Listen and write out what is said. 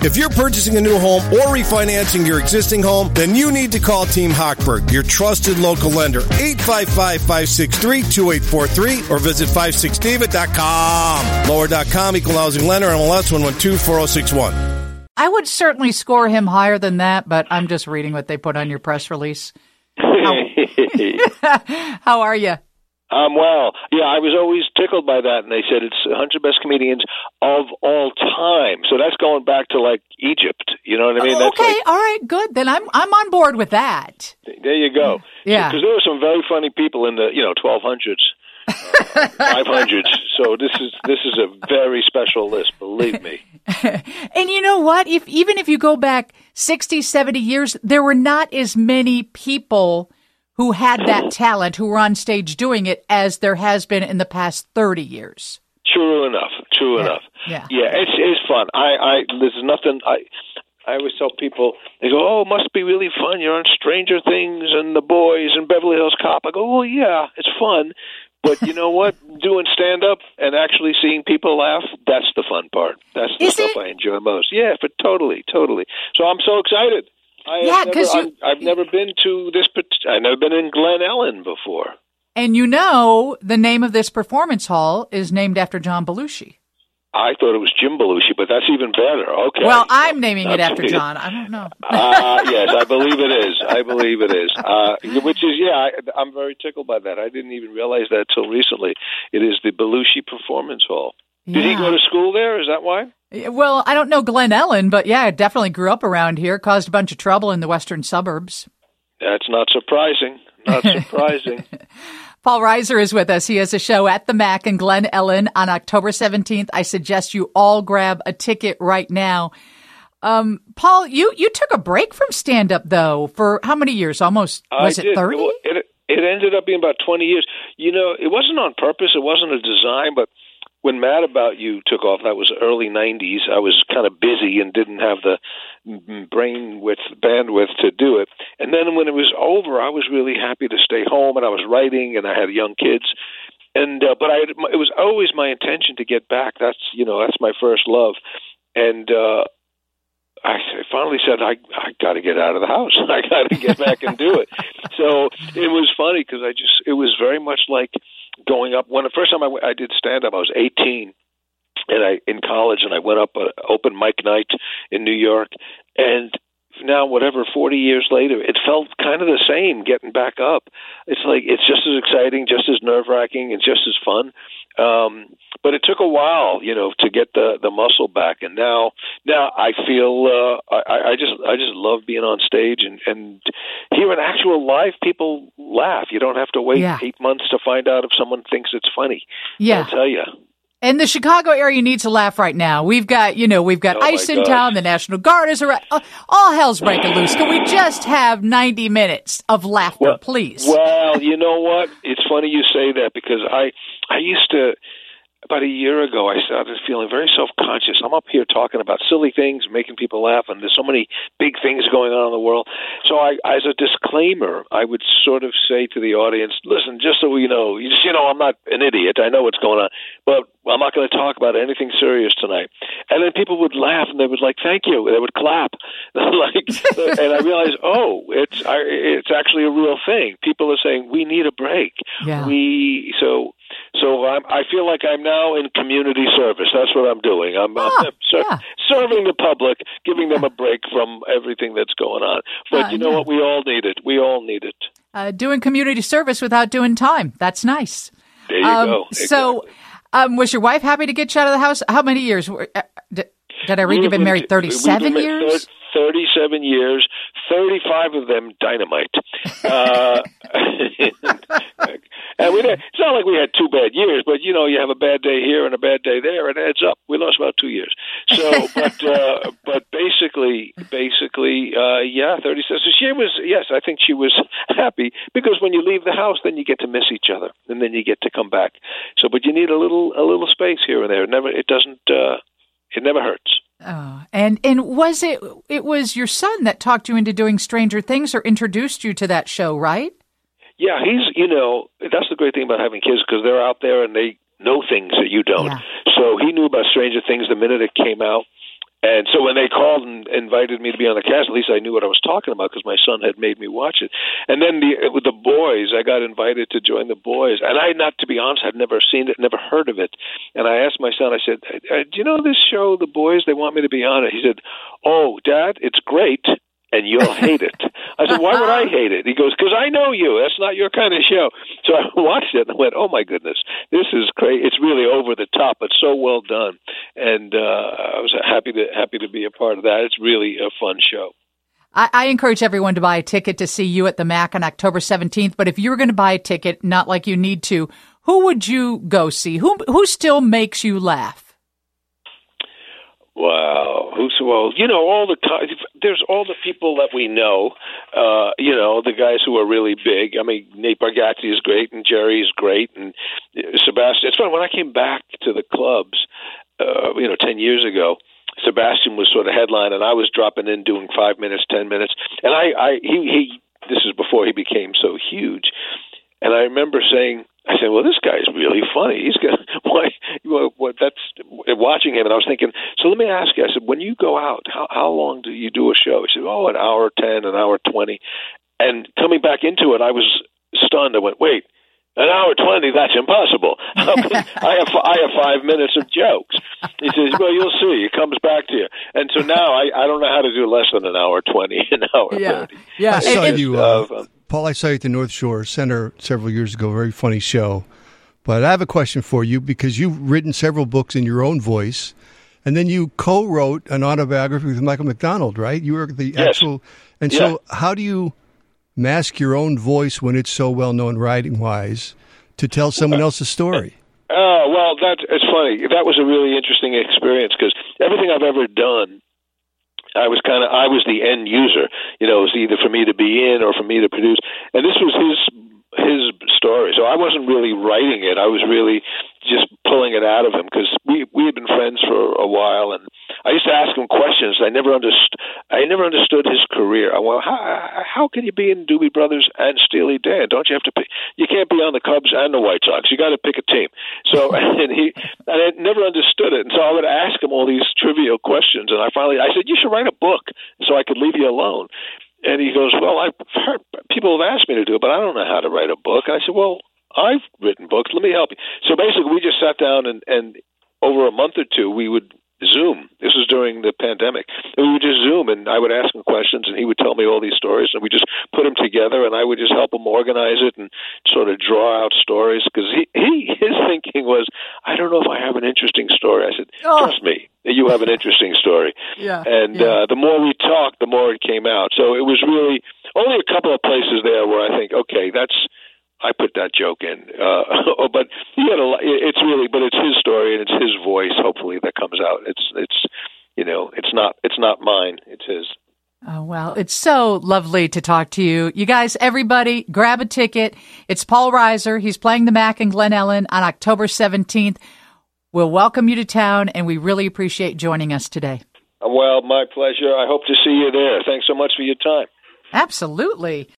If you're purchasing a new home or refinancing your existing home, then you need to call Team Hochberg, your trusted local lender. 855-563-2843 or visit 56david.com. Lower.com, equal housing lender, MLS 112-4061. I would certainly score him higher than that, but I'm just reading what they put on your press release. How are you? Well. Yeah, I was always tickled by that, and they said it's 100 best comedians of all time. So that's going back to, like, Egypt. You know what I mean? That's okay, all right, good. Then I'm on board with that. There you go. Yeah. Because there were some very funny people in the, 1200s. 500s. So this is a very special list, believe me. And you know what? Even if you go back 60, 70 years, there were not as many people who had that talent, who were on stage doing it, as there has been in the past 30 years. True enough. Yeah, it's fun. There's nothing. I always tell people, they go, "Oh, it must be really fun. You're on Stranger Things and The Boys and Beverly Hills Cop." I go, "Well, yeah, it's fun." But you know what? Doing stand-up and actually seeing people laugh, that's the fun part. That's the stuff I enjoy most. Yeah, but totally. So I'm so excited. I've never been to this. I've never been in Glen Ellen before. And the name of this performance hall is named after John Belushi. I thought it was Jim Belushi, but that's even better. Okay. Well, I'm naming it after John. I don't know. Yes, I believe it is. Which is, I'm very tickled by that. I didn't even realize that till recently. It is the Belushi Performance Hall. Yeah. Did he go to school there? Is that why? Well, I don't know Glen Ellen, but I definitely grew up around here, caused a bunch of trouble in the western suburbs. That's not surprising. Paul Reiser is with us. He has a show at the Mac in Glen Ellen on October 17th. I suggest you all grab a ticket right now. Paul, you took a break from stand-up, though, for how many years? Almost, was it 30? It ended up being about 20 years. It wasn't on purpose. It wasn't a design, but when Mad About You took off, that was early 90s, I was kind of busy and didn't have the bandwidth to do it. And then when it was over, I was really happy to stay home, and I was writing, and I had young kids. And but it was always my intention to get back. That's my first love. And I finally said, I got to get out of the house. I got to get back and do it. So it was funny because it was very much like going up. When the first time I did stand up, I was 18, and in college, and I went up an open mic night in New York, and now, 40 years later, it felt kind of the same getting back up. It's like, it's just as exciting, just as nerve-wracking, and just as fun. But it took a while, to get the muscle back. And now I feel, I just love being on stage and here in actual life, people laugh. You don't have to wait 8 months to find out if someone thinks it's funny. Yeah. I'll tell you. And the Chicago area needs a laugh right now. We've got ice in town. The National Guard is around. All hell's breaking loose. Can we just have 90 minutes of laughter, please? Well, you know what? It's funny you say that because I used to, about a year ago, I started feeling very self-conscious. I'm up here talking about silly things, making people laugh, and there's so many big things going on in the world. So as a disclaimer, I would sort of say to the audience, listen, just so we know, I'm not an idiot. I know what's going on, but I'm not going to talk about anything serious tonight. And then people would laugh, and they would thank you. They would clap. And I realized, it's actually a real thing. People are saying, we need a break. Yeah. So I feel like I'm now in community service. That's what I'm doing. I'm serving the public, giving them a break from everything that's going on. But you know what? We all need it. We all need it. Doing community service without doing time. That's nice. There you go. So was your wife happy to get you out of the house? How many years? Did I read you've been married 37 years? 37 years, 35 of them dynamite. And it's not like we had 2 bad years, but you have a bad day here and a bad day there, and it adds up. We lost about 2 years. So, but basically, 37. So she was, I think she was happy because when you leave the house, then you get to miss each other, and then you get to come back. So, but you need a little space here and there. It never hurts. Oh, and was it was your son that talked you into doing Stranger Things or introduced you to that show, right? Yeah, that's the great thing about having kids because they're out there and they know things that you don't. Yeah. So he knew about Stranger Things the minute it came out. And so when they called and invited me to be on the cast, at least I knew what I was talking about because my son had made me watch it. And then with the boys, I got invited to join the boys. And to be honest, I'd never seen it, never heard of it. And I asked my son, I said, do you know this show, The Boys? They want me to be on it. He said, oh, Dad, it's great. And you'll hate it. I said, why would I hate it? He goes, because I know you. That's not your kind of show. So I watched it and I went, oh, my goodness, this is great. It's really over the top, but so well done. And I was happy to be a part of that. It's really a fun show. I encourage everyone to buy a ticket to see you at the MAC on October 17th. But if you were going to buy a ticket, not like you need to, who would you go see? Who still makes you laugh? Wow. All the time. There's all the people that we know, the guys who are really big. I mean, Nate Bargatze is great, and Jerry is great, and Sebastian. It's funny, when I came back to the clubs, 10 years ago, Sebastian was sort of headline, and I was dropping in doing 5 minutes, 10 minutes. And he this is before he became so huge. And I remember saying, well, this guy's really funny. He's got that's watching him. And I was thinking, so let me ask you. I said, when you go out, how long do you do a show? He said, an hour 10, an hour 20. And coming back into it, I was stunned. I went, wait, an hour 20? That's impossible. I have 5 minutes of jokes. He says, well, you'll see. It comes back to you. And so now I don't know how to do less than an hour 20, an hour 30. Yeah. I saw you. Paul, I saw you at the North Shore Center several years ago. Very funny show. But I have a question for you because you've written several books in your own voice, and then you co-wrote an autobiography with Michael McDonald, right? You were the actual. And so how do you mask your own voice when it's so well-known writing-wise to tell someone else's story? It's funny. That was a really interesting experience because everything I've ever done, I was the end user. It was either for me to be in or for me to produce. And this was his story. So I wasn't really writing it. I was really just pulling it out of him because we had been friends for a while, and I used to ask him questions. I never understood his career. How can you be in Doobie Brothers and Steely Dan? Don't you have to pick? You can't be on the Cubs and the White Sox. You got to pick a team. So and I never understood it. And so I would ask him all these trivial questions, and I said, you should write a book so I could leave you alone. And he goes, well, I've heard people have asked me to do it, but I don't know how to write a book. And I said, well, I've written books. Let me help you. So basically, we just sat down and over a month or two, we would Zoom. This was during the pandemic. And we would just Zoom, and I would ask him questions, and he would tell me all these stories, and we just put them together, and I would just help him organize it and sort of draw out stories, because his thinking was, I don't know if I have an interesting story. I said, trust me, you have an interesting story. The more we talked, the more it came out. So it was really only a couple of places there where I think, okay, I put that joke in, but he had it's his story and it's his voice. Hopefully that comes out. It's not mine. It's his. Oh, well, it's so lovely to talk to you. You guys, everybody, grab a ticket. It's Paul Reiser. He's playing the Mac in Glen Ellen on October 17th. We'll welcome you to town, and we really appreciate joining us today. Well, my pleasure. I hope to see you there. Thanks so much for your time. Absolutely.